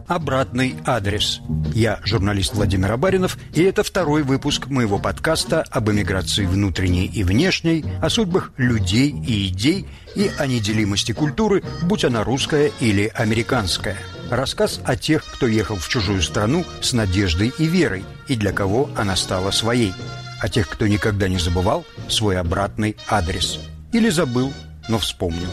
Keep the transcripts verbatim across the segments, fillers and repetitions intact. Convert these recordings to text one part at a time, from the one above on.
«Обратный адрес». Я журналист Владимир Абаринов, и это второй выпуск моего подкаста об эмиграции внутренней и внешней, о судьбах людей и идей и о неделимости культуры, будь она русская или американская. Рассказ о тех, кто ехал в чужую страну с надеждой и верой, и для кого она стала своей. О тех, кто никогда не забывал свой обратный адрес. Или забыл, но вспомнил.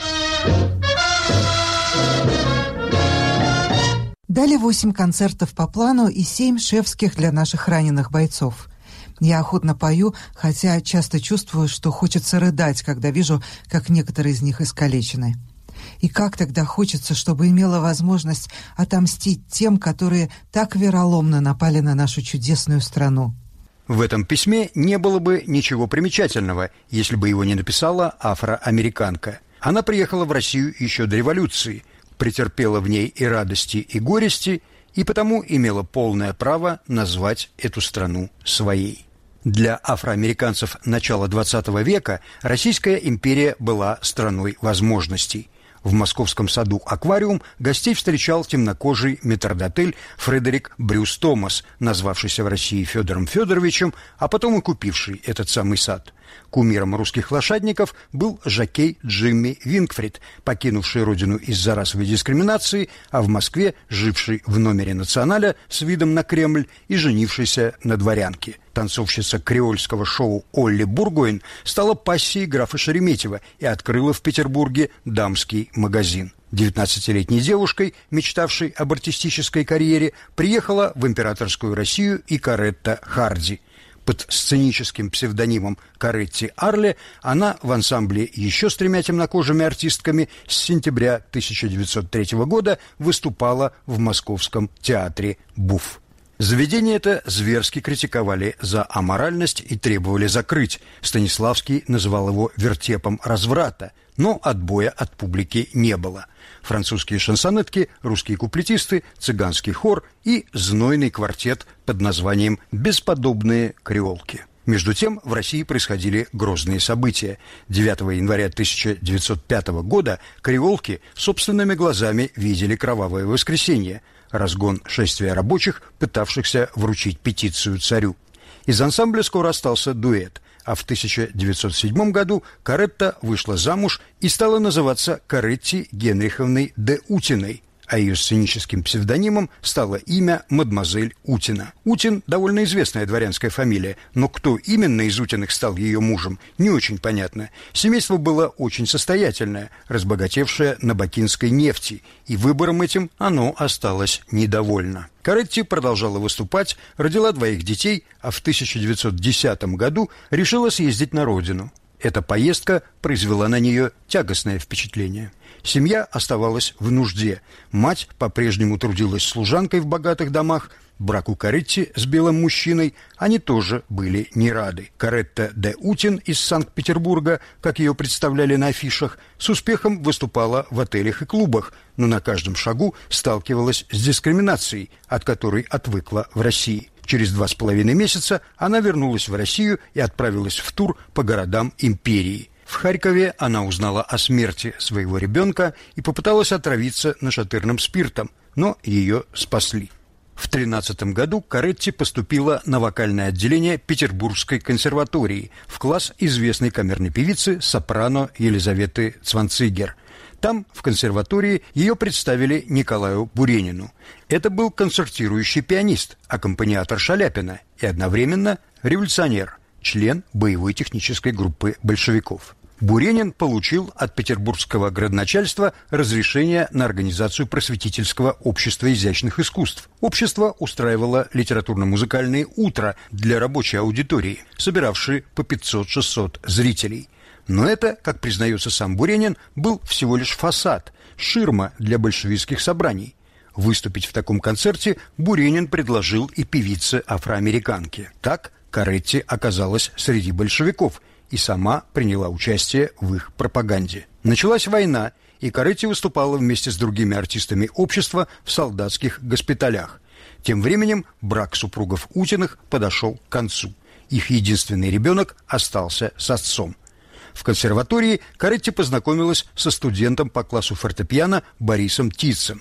Дали восемь концертов по плану и семь шефских для наших раненых бойцов. Я охотно пою, хотя часто чувствую, что хочется рыдать, когда вижу, как некоторые из них искалечены. И как тогда хочется, чтобы имела возможность отомстить тем, которые так вероломно напали на нашу чудесную страну. В этом письме не было бы ничего примечательного, если бы его не написала афроамериканка. Она приехала в Россию еще до революции, претерпела в ней и радости, и горести, и потому имела полное право назвать эту страну своей. Для афроамериканцев начала двадцатого века Российская империя была страной возможностей. В московском саду «Аквариум» гостей встречал темнокожий метрдотель Фредерик Брюс Томас, назвавшийся в России Федором Федоровичем, а потом и купивший этот самый сад. Кумиром русских лошадников был жокей Джимми Вингфрид, покинувший родину из-за расовой дискриминации, а в Москве живший в номере «Националя» с видом на Кремль и женившийся на дворянке. Танцовщица креольского шоу Олли Бургойн стала пассией графа Шереметьева и открыла в Петербурге дамский магазин. девятнадцатилетней девушкой, мечтавшей об артистической карьере, приехала в императорскую Россию и Коретта Харди. Под сценическим псевдонимом Коретти Арле она в ансамбле еще с тремя темнокожими артистками с сентября тысяча девятьсот третьего года выступала в московском театре «Буф». Заведение это зверски критиковали за аморальность и требовали закрыть. Станиславский называл его вертепом разврата, но отбоя от публики не было. Французские шансонетки, русские куплетисты, цыганский хор и знойный квартет под названием «Бесподобные креолки». Между тем в России происходили грозные события. девятого января тысяча девятьсот пятого года креолки собственными глазами видели кровавое воскресенье, разгон шествия рабочих, пытавшихся вручить петицию царю. Из ансамбля скоро остался дуэт, а в тысяча девятьсот седьмом году Коретта вышла замуж и стала называться Коретти Генриховной де Утиной, а ее сценическим псевдонимом стало имя мадемуазель Утина. Утин – довольно известная дворянская фамилия, но кто именно из Утиных стал ее мужем, не очень понятно. Семейство было очень состоятельное, разбогатевшее на бакинской нефти, и выбором этим оно осталось недовольно. Коретти продолжала выступать, родила двоих детей, а в тысяча девятьсот десятом году решила съездить на родину. Эта поездка произвела на нее тягостное впечатление. Семья оставалась в нужде. Мать по-прежнему трудилась служанкой в богатых домах. Браку Коретти с белым мужчиной они тоже были не рады. Коретта де Утин из Санкт-Петербурга, как ее представляли на афишах, с успехом выступала в отелях и клубах, но на каждом шагу сталкивалась с дискриминацией, от которой отвыкла в России. Через два с половиной месяца она вернулась в Россию и отправилась в тур по городам империи. В Харькове она узнала о смерти своего ребенка и попыталась отравиться нашатырным спиртом, но ее спасли. В тринадцатом году Коретти поступила на вокальное отделение Петербургской консерватории в класс известной камерной певицы сопрано Елизаветы Цванцигер. Там, в консерватории, ее представили Николаю Буренину. Это был концертирующий пианист, аккомпаниатор Шаляпина и одновременно революционер, член боевой технической группы большевиков. Буренин получил от петербургского градоначальства разрешение на организацию просветительского общества изящных искусств. Общество устраивало литературно-музыкальные утра для рабочей аудитории, собиравшие по пятьсот-шестьсот зрителей. Но это, как признается сам Буренин, был всего лишь фасад, ширма для большевистских собраний. Выступить в таком концерте Буренин предложил и певице-афроамериканке. Так Коретти оказалась среди большевиков и сама приняла участие в их пропаганде. Началась война, и Коретти выступала вместе с другими артистами общества в солдатских госпиталях. Тем временем брак супругов Утиных подошел к концу. Их единственный ребенок остался с отцом. В консерватории Коретти познакомилась со студентом по классу фортепиано Борисом Титцем.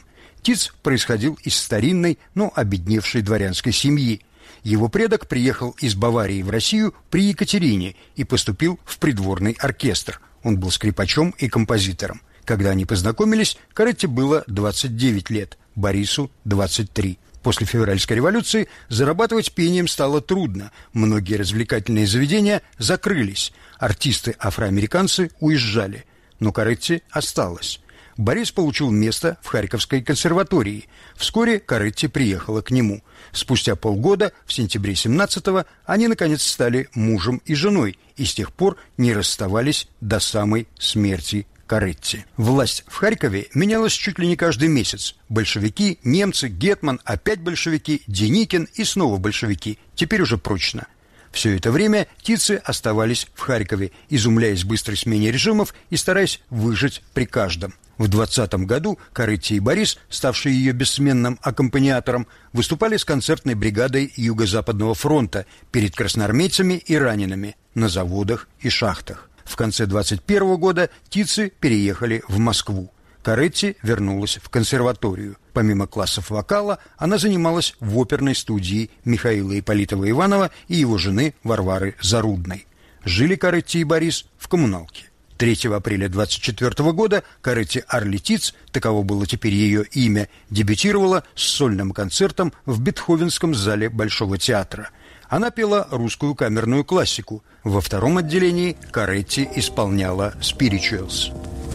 Тиц происходил из старинной, но обедневшей дворянской семьи. Его предок приехал из Баварии в Россию при Екатерине и поступил в придворный оркестр. Он был скрипачом и композитором. Когда они познакомились, Коретти было двадцать девять лет, Борису – двадцать три. После февральской революции зарабатывать пением стало трудно. Многие развлекательные заведения закрылись. Артисты-афроамериканцы уезжали. Но Коретти осталась. Борис получил место в Харьковской консерватории. Вскоре Коретти приехала к нему. Спустя полгода, в сентябре семнадцатого, они, наконец, стали мужем и женой и с тех пор не расставались до самой смерти Коретти. Власть в Харькове менялась чуть ли не каждый месяц. Большевики, немцы, гетман, опять большевики, Деникин и снова большевики. Теперь уже прочно. Все это время Тицы оставались в Харькове, изумляясь быстрой смене режимов и стараясь выжить при каждом. В двадцатом году Коретти и Борис, ставшие ее бессменным аккомпаниатором, выступали с концертной бригадой Юго-Западного фронта перед красноармейцами и ранеными на заводах и шахтах. В конце двадцать первого года Тицы переехали в Москву. Коретти вернулась в консерваторию. Помимо классов вокала, она занималась в оперной студии Михаила Ипполитова-Иванова и его жены Варвары Зарудной. Жили Коретти и Борис в коммуналке. третьего апреля двадцать четвёртого года Коретти Арли Тиц, таково было теперь ее имя, дебютировала с сольным концертом в Бетховенском зале Большого театра. Она пела русскую камерную классику. Во втором отделении Коретти исполняла «Spirituals».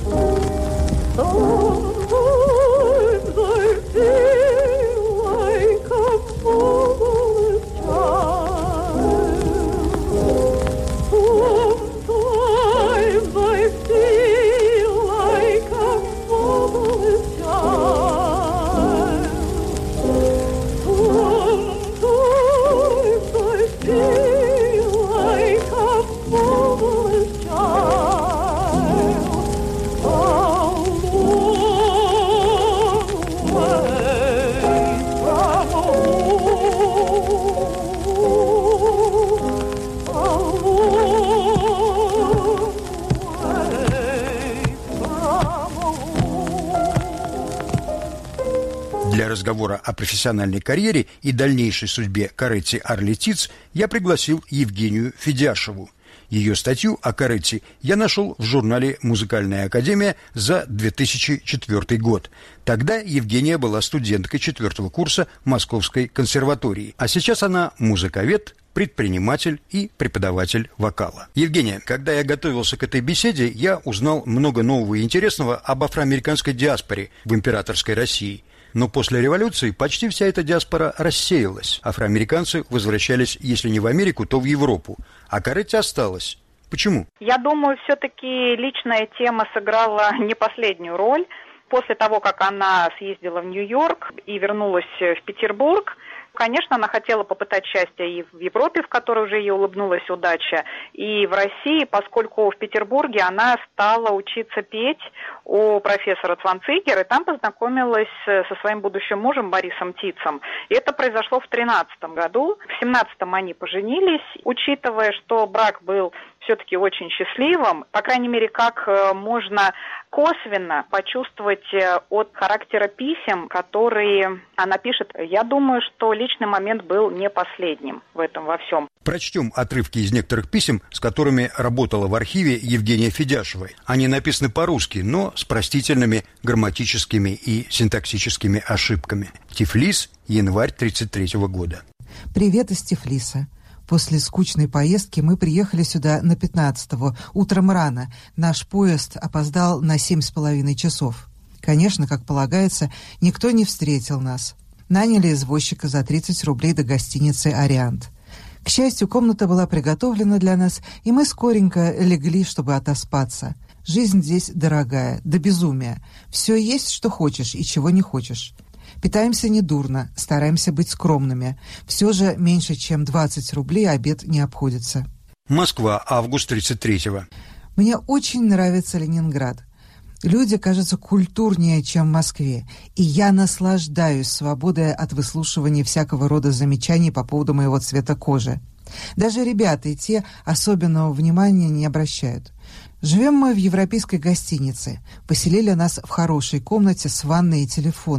Для разговора о профессиональной карьере и дальнейшей судьбе Коретти Арли Тиц я пригласил Евгению Федяшеву. Ее статью о Коретти я нашел в журнале «Музыкальная академия» за две тысячи четвёртый год. Тогда Евгения была студенткой четвертого курса Московской консерватории, а сейчас она музыковед, предприниматель и преподаватель вокала. Евгения, когда я готовился к этой беседе, я узнал много нового и интересного об афроамериканской диаспоре в императорской России. Но после революции почти вся эта диаспора рассеялась. Афроамериканцы возвращались, если не в Америку, то в Европу. А Коретти осталась. Почему? Я думаю, все-таки личная тема сыграла не последнюю роль. После того, как она съездила в Нью-Йорк и вернулась в Петербург, конечно, она хотела попытать счастье и в Европе, в которой уже ей улыбнулась удача, и в России, поскольку в Петербурге она стала учиться петь у профессора Цванцигера, и там познакомилась со своим будущим мужем Борисом Тицем. И это произошло в тринадцатом году. В семнадцатом они поженились, учитывая, что брак был все-таки очень счастливым, по крайней мере, как можно косвенно почувствовать от характера писем, которые она пишет. Я думаю, что личный момент был не последним в этом во всем. Прочтем отрывки из некоторых писем, с которыми работала в архиве Евгения Федяшева. Они написаны по-русски, но с простительными грамматическими и синтаксическими ошибками. Тифлис, январь тридцать третьего года. Привет из Тифлиса. После скучной поездки мы приехали сюда на пятнадцатого, утром рано. Наш поезд опоздал на семь с половиной часов. Конечно, как полагается, никто не встретил нас. Наняли извозчика за тридцать рублей до гостиницы «Ориант». К счастью, комната была приготовлена для нас, и мы скоренько легли, чтобы отоспаться. Жизнь здесь дорогая, до безумия. Все есть, что хочешь и чего не хочешь. Питаемся недурно, стараемся быть скромными. Все же меньше, чем двадцать рублей обед не обходится. Москва, август тридцать третьего. Мне очень нравится Ленинград. Люди, кажется, культурнее, чем в Москве. И я наслаждаюсь свободой от выслушивания всякого рода замечаний по поводу моего цвета кожи. Даже ребята и те особенного внимания не обращают. Живем мы в европейской гостинице. Поселили нас в хорошей комнате с ванной и телефоном.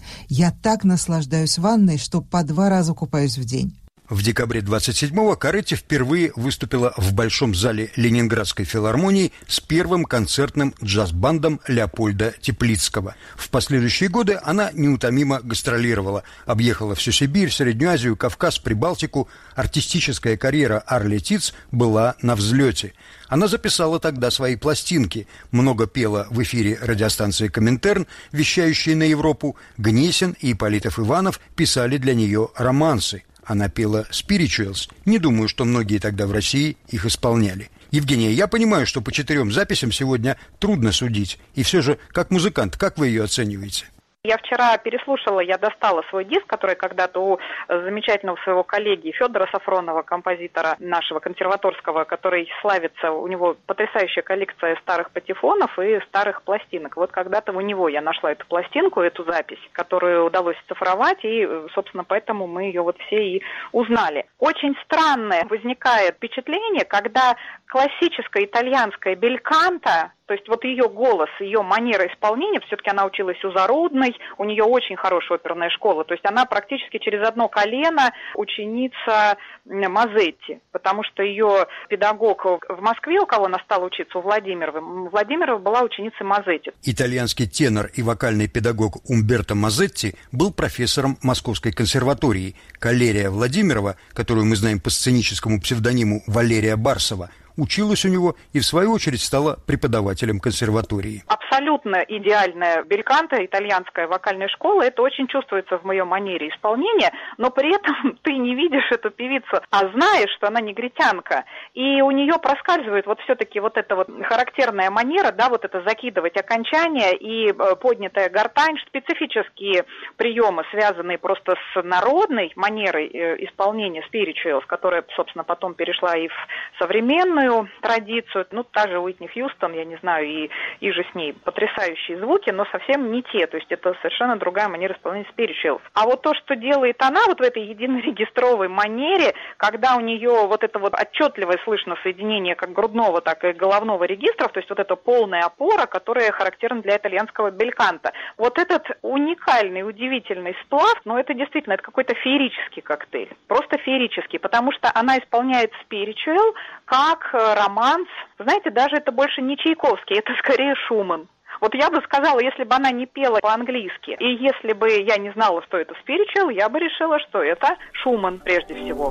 Я так наслаждаюсь ванной, что по два раза купаюсь в день. В декабре двадцать седьмого Коретти впервые выступила в Большом зале Ленинградской филармонии с первым концертным джаз-бандом Леопольда Теплицкого. В последующие годы она неутомимо гастролировала, объехала всю Сибирь, Среднюю Азию, Кавказ, Прибалтику. Артистическая карьера Арли Тиц была на взлете. Она записала тогда свои пластинки, много пела в эфире радиостанции «Коминтерн», вещающей на Европу. Гнесин и Ипполитов-Иванов писали для нее романсы. Она пела «Spirituals». Не думаю, что многие тогда в России их исполняли. Евгения, я понимаю, что по четырем записям сегодня трудно судить. И все же, как музыкант, как вы ее оцениваете? Я вчера переслушала, я достала свой диск, который когда-то у замечательного своего коллеги Федора Сафронова, композитора нашего консерваторского, который славится, у него потрясающая коллекция старых патефонов и старых пластинок. Вот когда-то у него я нашла эту пластинку, эту запись, которую удалось цифровать, и, собственно, поэтому мы ее вот все и узнали. Очень странное возникает впечатление, когда классическая итальянская бельканта, то есть вот ее голос, ее манера исполнения, все-таки она училась у Зарудной, у нее очень хорошая оперная школа, то есть она практически через одно колено ученица Мазетти, потому что ее педагог в Москве, у кого она стала учиться, у Владимирова, Владимирова была ученицей Мазетти. Итальянский тенор и вокальный педагог Умберто Мазетти был профессором Московской консерватории. Калерия Владимирова, которую мы знаем по сценическому псевдониму Валерия Барсова, училась у него и, в свою очередь, стала преподавателем консерватории. Абсолютно идеальная бельканта, итальянская вокальная школа. Это очень чувствуется в моей манере исполнения, но при этом ты не видишь эту певицу, а знаешь, что она негритянка. И у нее проскальзывает вот все-таки вот эта вот характерная манера, да, вот это закидывать окончания и поднятая гортань, специфические приемы, связанные просто с народной манерой исполнения spirituals, которая, собственно, потом перешла и в современную традицию, ну, та же Уитни Хьюстон, я не знаю, и, и же с ней потрясающие звуки, но совсем не те, то есть это совершенно другая манера исполнения spirituals. А вот то, что делает она вот в этой единорегистровой манере, когда у нее вот это вот отчетливое слышно соединение как грудного, так и головного регистров, то есть вот эта полная опора, которая характерна для итальянского бельканта. Вот этот уникальный, удивительный сплав, ну, это действительно, это какой-то феерический коктейль, просто феерический, потому что она исполняет spiritual как романс. Знаете, даже это больше не Чайковский, это скорее Шуман. Вот я бы сказала, если бы она не пела по-английски, и если бы я не знала, что это spiritual, я бы решила, что это Шуман прежде всего.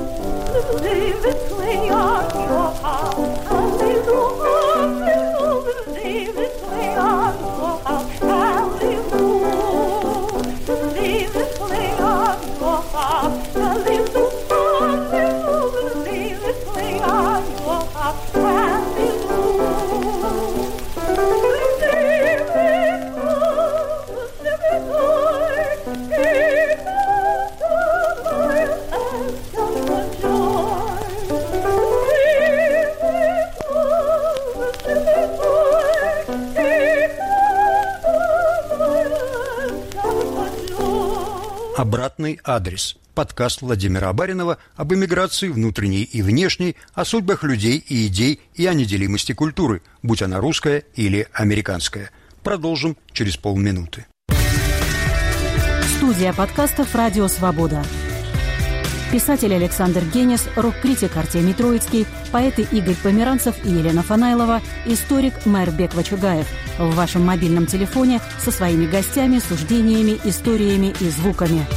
Обратный адрес. Подкаст Владимира Абаринова об эмиграции внутренней и внешней, о судьбах людей и идей и о неделимости культуры, будь она русская или американская. Продолжим через полминуты. Студия подкастов «Радио Свобода». Писатель Александр Генис, рок-критик Артемий Троицкий, поэты Игорь Померанцев и Елена Фанаилова, историк Майрбек Вачугаев в вашем мобильном телефоне со своими гостями, суждениями, историями и звуками.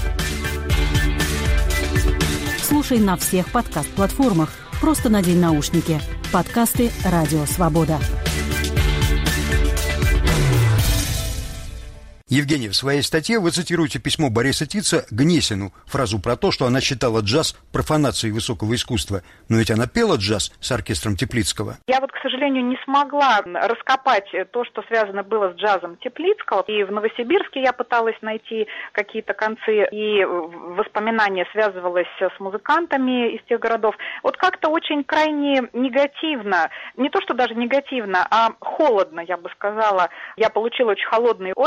Слушай на всех подкаст-платформах. Просто надень наушники. Подкасты «Радио Свобода». Евгений, в своей статье вы цитируете письмо Бориса Тица Гнесину, фразу про то, что она считала джаз профанацией высокого искусства. Но ведь она пела джаз с оркестром Теплицкого. Я вот, к сожалению, не смогла раскопать то, что связано было с джазом Теплицкого. И в Новосибирске я пыталась найти какие-то концы, и воспоминания связывалась с музыкантами из тех городов. Вот как-то очень крайне негативно, не то что даже негативно, а холодно, я бы сказала. Я получила очень холодные отклики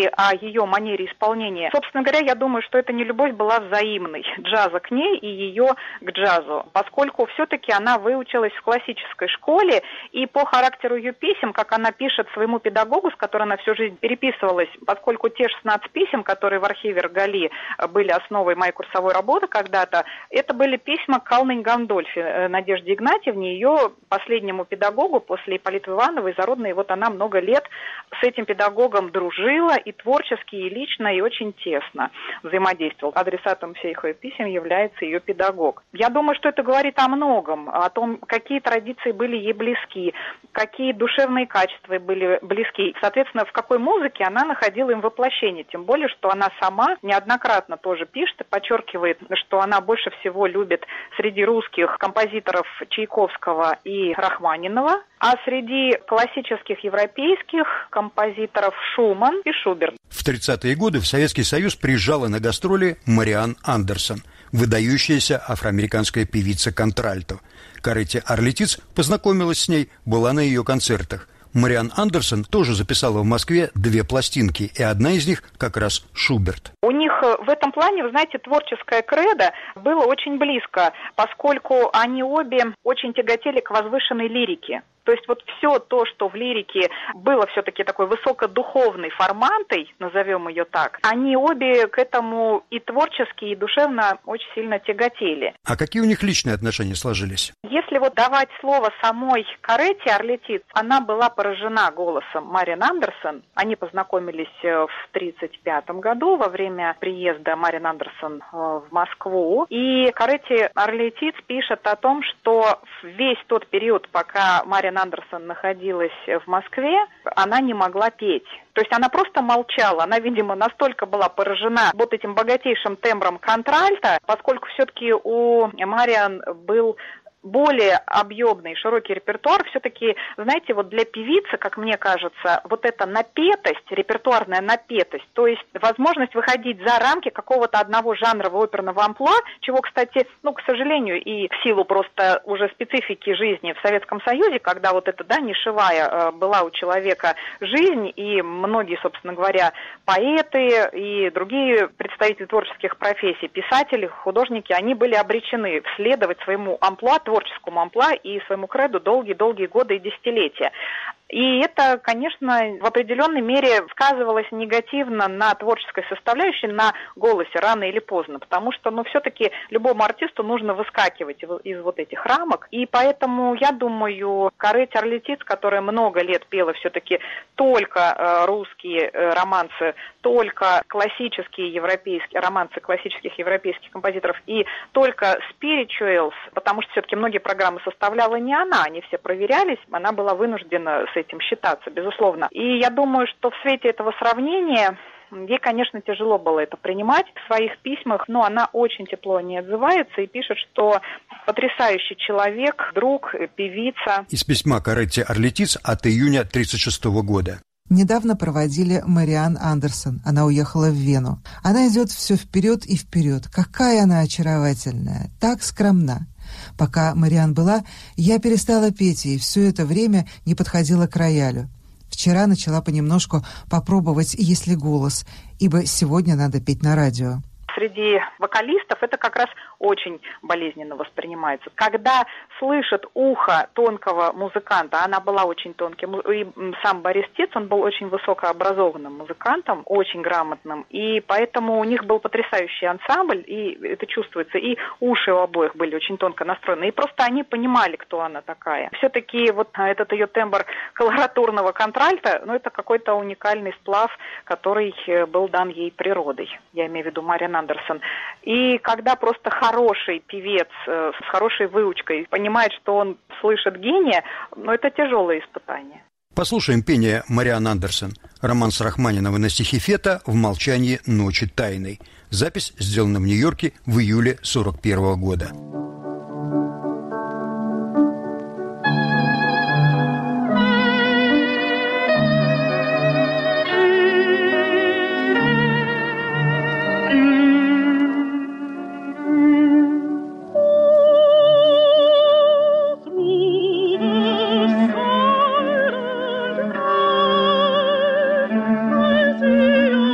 и о ее манере исполнения. Собственно говоря, я думаю, что эта нелюбовь была взаимной. Джаза к ней и ее к джазу, поскольку все-таки она выучилась в классической школе, и по характеру ее писем, как она пишет своему педагогу, с которой она всю жизнь переписывалась, поскольку те шестнадцать писем, которые в архиве Ргали были основой моей курсовой работы когда-то, это были письма к Алле Гандольфе, Надежде Игнатьевне, ее последнему педагогу после Ипполита Ивановой, зародной. И вот она много лет с этим педагогом дружила и творчески, и лично, и очень тесно взаимодействовала. Адресатом всех ее писем является ее педагог. Я думаю, что это говорит о многом, о том, какие традиции были ей близки, какие душевные качества были близки. Соответственно, в какой музыке она находила им воплощение. Тем более, что она сама неоднократно тоже пишет и подчеркивает, что она больше всего любит среди русских композиторов Чайковского и Рахманинова, а среди классических европейских композиторов Шуман и Шуберт. В тридцатые годы в Советский Союз приезжала на гастроли Мариан Андерсон, выдающаяся афроамериканская певица-контральто. Каретти Арлетиц познакомилась с ней, была на ее концертах. Мариан Андерсон тоже записала в Москве две пластинки, и одна из них как раз Шуберт. У них в этом плане, вы знаете, творческое кредо было очень близко, поскольку они обе очень тяготели к возвышенной лирике. То есть вот все то, что в лирике было все-таки такой высокодуховной формантой, назовем ее так, они обе к этому и творчески, и душевно очень сильно тяготели. А какие у них личные отношения сложились? Если вот давать слово самой Каретти Арлетиц, она была поражена голосом Мариан Андерсон. Они познакомились в тридцать пятом году во время приезда Мариан Андерсон в Москву. И Каретти Арлетиц пишет о том, что весь тот период, пока Мариан Андерсон находилась в Москве, она не могла петь. То есть она просто молчала. Она, видимо, настолько была поражена вот этим богатейшим тембром контральто, поскольку все-таки у Мариан был более объемный, широкий репертуар. Все-таки, знаете, вот для певицы, как мне кажется, вот эта напетость, репертуарная напетость, то есть возможность выходить за рамки какого-то одного жанрового оперного амплуа, чего, кстати, ну, к сожалению, и в силу просто уже специфики жизни в Советском Союзе, когда вот эта, да, нишевая была у человека жизнь, и многие, собственно говоря, поэты и другие представители творческих профессий, писатели, художники, они были обречены следовать своему амплуа, творческому амплуа и своему креду долгие-долгие годы и десятилетия. И это, конечно, в определенной мере сказывалось негативно на творческой составляющей, на голосе рано или поздно, потому что, ну, все-таки любому артисту нужно выскакивать из вот этих рамок, и поэтому, я думаю, Каретти Арлетиц, которая много лет пела все-таки только э, русские э, романсы, только классические европейские романсы классических европейских композиторов и только spirituals, потому что все-таки многие программы составляла не она, они все проверялись, она была вынуждена с этим считаться, безусловно. И я думаю, что в свете этого сравнения ей, конечно, тяжело было это принимать в своих письмах, но она очень тепло не отзывается и пишет, что потрясающий человек, друг, певица. Из письма Каретти Арлетиц от июня тридцать шестого года. Недавно проводили Мариан Андерсон. Она уехала в Вену. Она идет все вперед и вперед. Какая она очаровательная, так скромна. Пока Мариан была, я перестала петь, и все это время не подходила к роялю. Вчера начала понемножку попробовать, если голос, ибо сегодня надо петь на радио. Среди вокалистов это как раз очень болезненно воспринимается. Когда слышит ухо тонкого музыканта, она была очень тонким, и сам Борис Тец, он был очень высокообразованным музыкантом, очень грамотным, и поэтому у них был потрясающий ансамбль, и это чувствуется, и уши у обоих были очень тонко настроены, и просто они понимали, кто она такая. Все-таки вот этот ее тембр колоратурного контральта, ну, это какой-то уникальный сплав, который был дан ей природой, я имею в виду Мариан Андерсон. И когда просто хороший певец э, с хорошей выучкой понимает, что он слышит гения, ну, это тяжелое испытание. Послушаем пение Мариан Андерсон. Романс Рахманинова на стихи Фета «В молчании ночи тайной». Запись сделана в Нью-Йорке в июле сорок первого года. See you.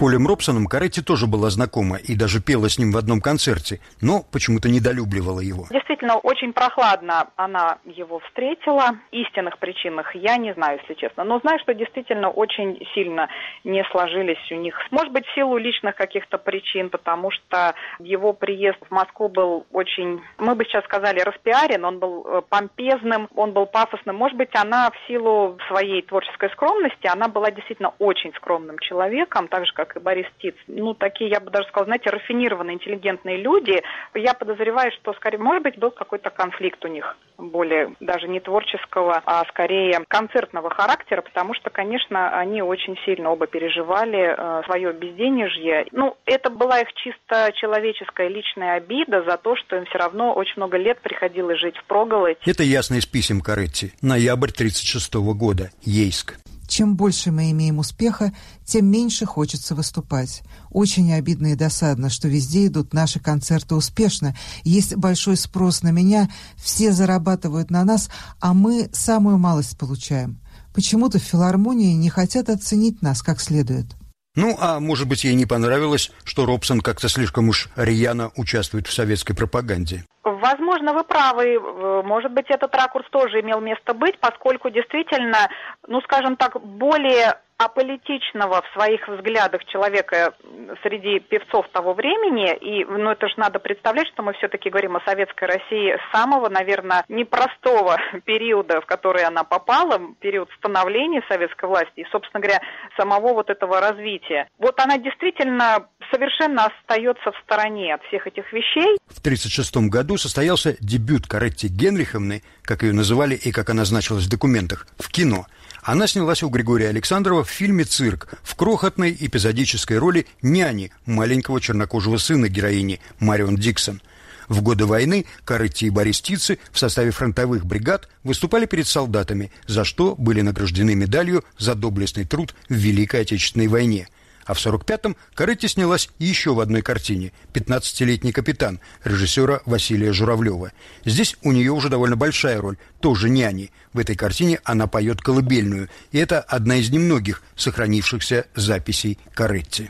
Полем Робсоном Каретти тоже была знакома и даже пела с ним в одном концерте, но почему-то недолюбливала его. Действительно, очень прохладно она его встретила. Истинных причинах я не знаю, если честно. Но знаю, что действительно очень сильно не сложились у них. Может быть, в силу личных каких-то причин, потому что его приезд в Москву был очень, мы бы сейчас сказали, распиарен, он был помпезным, он был пафосным. Может быть, она в силу своей творческой скромности, она была действительно очень скромным человеком, так же, как и Борис Тиц. Ну, такие, я бы даже сказала, знаете, рафинированные, интеллигентные люди. Я подозреваю, что, скорее, может быть, был какой-то конфликт у них, более даже не творческого, а скорее концертного характера, потому что, конечно, они очень сильно оба переживали э, свое безденежье. Ну, это была их чисто человеческая личная обида за то, что им все равно очень много лет приходилось жить впроголодь. Это ясно из писем Каретти. Ноябрь тридцать шестого года. Ейск. Чем больше мы имеем успеха, тем меньше хочется выступать. Очень обидно и досадно, что везде идут наши концерты успешно. Есть большой спрос на меня, все зарабатывают на нас, а мы самую малость получаем. Почему-то в филармонии не хотят оценить нас как следует. Ну, а может быть, ей не понравилось, что Робсон как-то слишком уж рьяно участвует в советской пропаганде? Возможно, вы правы. Может быть, этот ракурс тоже имел место быть, поскольку действительно, ну, скажем так, более аполитичного в своих взглядах человека среди певцов того времени, и, ну, это же надо представлять, что мы все-таки говорим о советской России с самого, наверное, непростого периода, в который она попала, период становления советской власти и, собственно говоря, самого вот этого развития. Вот она действительно совершенно остается в стороне от всех этих вещей. В тридцать шестом году состоялся дебют Каретти Генриховны, как ее называли и как она значилась в документах, в кино. Она снялась у Григория Александрова в фильме «Цирк» в крохотной эпизодической роли няни маленького чернокожего сына героини Марион Диксон. В годы войны Каретти и Борис Тицы в составе фронтовых бригад выступали перед солдатами, за что были награждены медалью за доблестный труд в Великой Отечественной войне. А в сорок пятом Каретти снялась еще в одной картине «Пятнадцатилетний капитан» режиссера Василия Журавлева. Здесь у нее уже довольно большая роль, тоже няни. В этой картине она поет колыбельную, и это одна из немногих сохранившихся записей Каретти.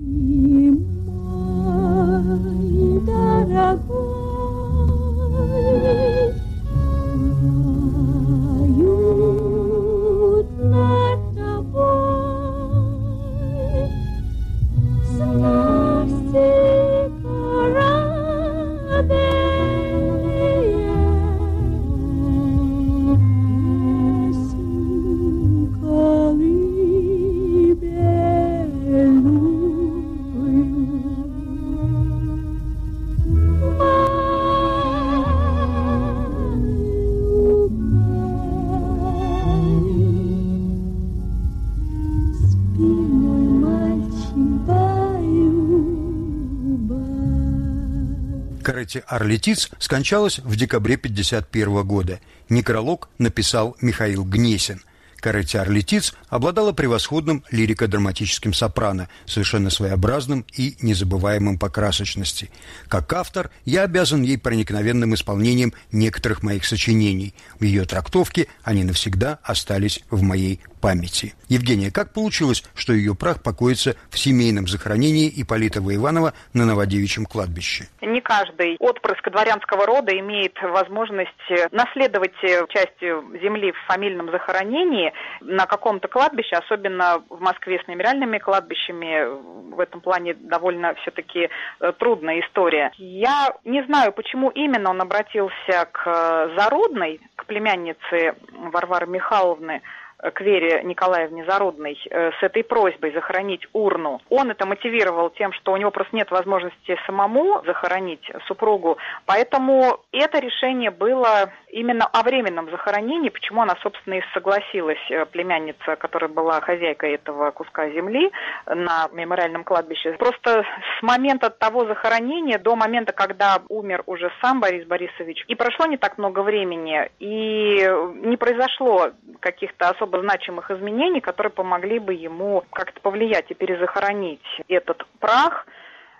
Каретти Арли Тиц скончалась в декабре пятьдесят первого года. Некролог написал Михаил Гнесин. Каретти Арли Тиц обладала превосходным лирико-драматическим сопрано, совершенно своеобразным и незабываемым по красочности. Как автор, я обязан ей проникновенным исполнением некоторых моих сочинений. В ее трактовке они навсегда остались в моей памяти. Евгения, как получилось, что ее прах покоится в семейном захоронении Ипполита Воеванова на Новодевичьем кладбище? Не каждый отпрыск дворянского рода имеет возможность наследовать часть земли в фамильном захоронении на каком-то кладбище, особенно в Москве с мемориальными кладбищами. В этом плане довольно все-таки трудная история. Я не знаю, почему именно он обратился к Зарудной, к племяннице Варвары Михайловны, к Вере Николаевне Зарудной с этой просьбой захоронить урну. Он это мотивировал тем, что у него просто нет возможности самому захоронить супругу, поэтому это решение было именно о временном захоронении, почему она, собственно, и согласилась, племянница, которая была хозяйкой этого куска земли на мемориальном кладбище. Просто с момента того захоронения до момента, когда умер уже сам Борис Борисович, и прошло не так много времени, и не произошло каких-то особо значимых изменений, которые помогли бы ему как-то повлиять и перезахоронить этот прах.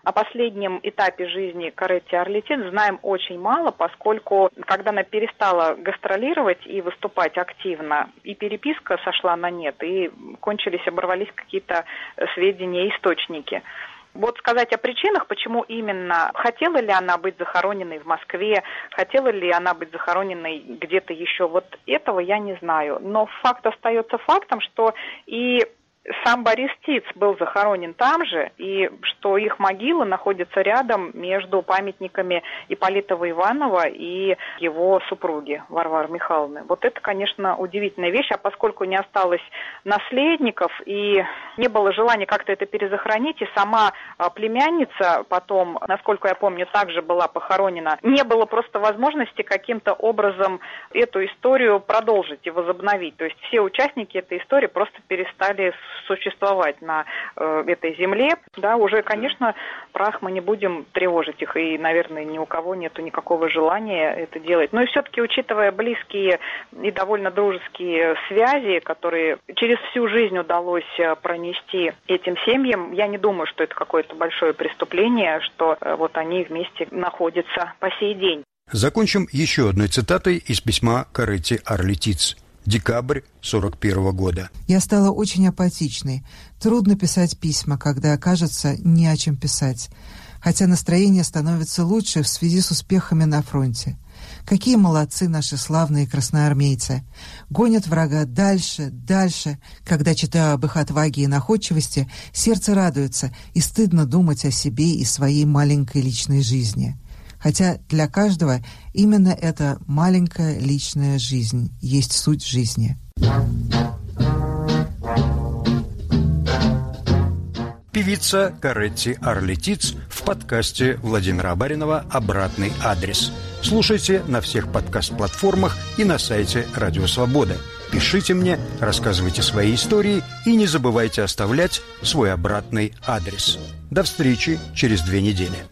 О последнем этапе жизни Коретти Арлетиц знаем очень мало, поскольку, когда она перестала гастролировать и выступать активно, и переписка сошла на нет, и кончились, оборвались какие-то сведения, источники. Вот сказать о причинах, почему именно, хотела ли она быть захороненной в Москве, хотела ли она быть захороненной где-то еще, вот этого я не знаю. Но факт остается фактом, что и сам Борис Тиц был захоронен там же, и что их могила находится рядом между памятниками Ипполита Иванова и его супруги Варвары Михайловны. Вот это, конечно, удивительная вещь, а поскольку не осталось наследников и не было желания как-то это перезахоронить, и сама племянница потом, насколько я помню, также была похоронена, не было просто возможности каким-то образом эту историю продолжить и возобновить. То есть все участники этой истории просто перестали существовать на э, этой земле, да, уже, конечно, прах мы не будем тревожить их, и, наверное, ни у кого нету никакого желания это делать. Но и все-таки, учитывая близкие и довольно дружеские связи, которые через всю жизнь удалось пронести этим семьям, я не думаю, что это какое-то большое преступление, что э, вот они вместе находятся по сей день. Закончим еще одной цитатой из письма Коретти Арлетиц. Декабрь сорок первого года. Я стала очень апатичной. Трудно писать письма, когда, кажется, не о чем писать. Хотя настроение становится лучше в связи с успехами на фронте. Какие молодцы наши славные красноармейцы. Гонят врага дальше, дальше. Когда читаю об их отваге и находчивости, сердце радуется, и стыдно думать о себе и своей маленькой личной жизни. Хотя для каждого именно эта маленькая личная жизнь есть суть жизни. Певица Коретти Арлетиц в подкасте Владимира Баринова «Обратный адрес». Слушайте на всех подкаст-платформах и на сайте Радио Свобода. Пишите мне, рассказывайте свои истории и не забывайте оставлять свой обратный адрес. До встречи через две недели.